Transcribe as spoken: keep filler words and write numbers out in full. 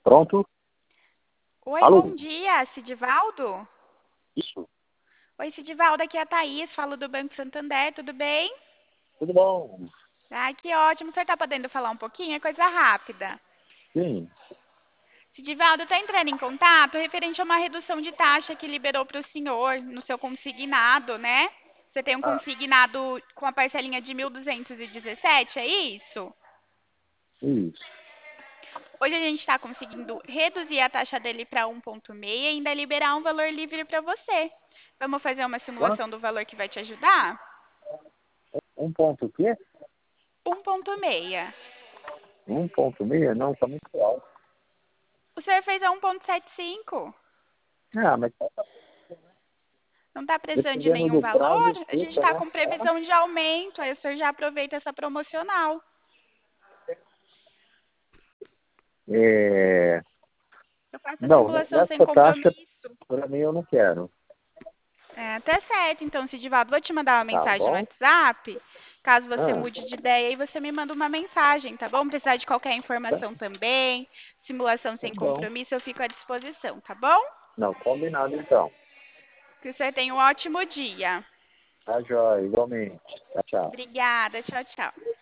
Pronto? Oi, Alô? bom dia, Sidivaldo? Isso. Oi, Sidivaldo, aqui é a Thaís, falo do Banco Santander, tudo bem? Tudo bom? Ai, que ótimo, o senhor está podendo falar um pouquinho? É coisa rápida. Sim. Sidivaldo, está entrando em contato referente a uma redução de taxa que liberou para o senhor no seu consignado, né? Você tem um Ah, consignado com a parcelinha de mil duzentos e dezessete, é isso? isso. Hoje a gente está conseguindo reduzir a taxa dele para um vírgula seis e ainda liberar um valor livre para você. Vamos fazer uma Quanto? simulação do valor que vai te ajudar? Um ponto o quê? um vírgula seis. Um ponto meio? Não, tá muito alto. O senhor fez a um vírgula setenta e cinco. Ah, mas tá Não está precisando de dependendo nenhum do valor? prazo, A gente fica, está né? com previsão de aumento, aí o senhor já aproveita essa promocional. É... Eu faço a Não, simulação sem nessa taxa, compromisso. para mim, eu não quero. É, tá certo, então, Sidivaldo. Vou te mandar uma Tá mensagem no bom? WhatsApp. Caso você Ah, mude de ideia, aí você me manda uma mensagem, tá bom? Precisar de qualquer tá, informação também, simulação tá sem bom. compromisso, eu fico à disposição, tá bom? Não, combinado então. Que você tenha um ótimo dia. Tá, joia, igualmente. Tchau, tchau. Obrigada, tchau, tchau.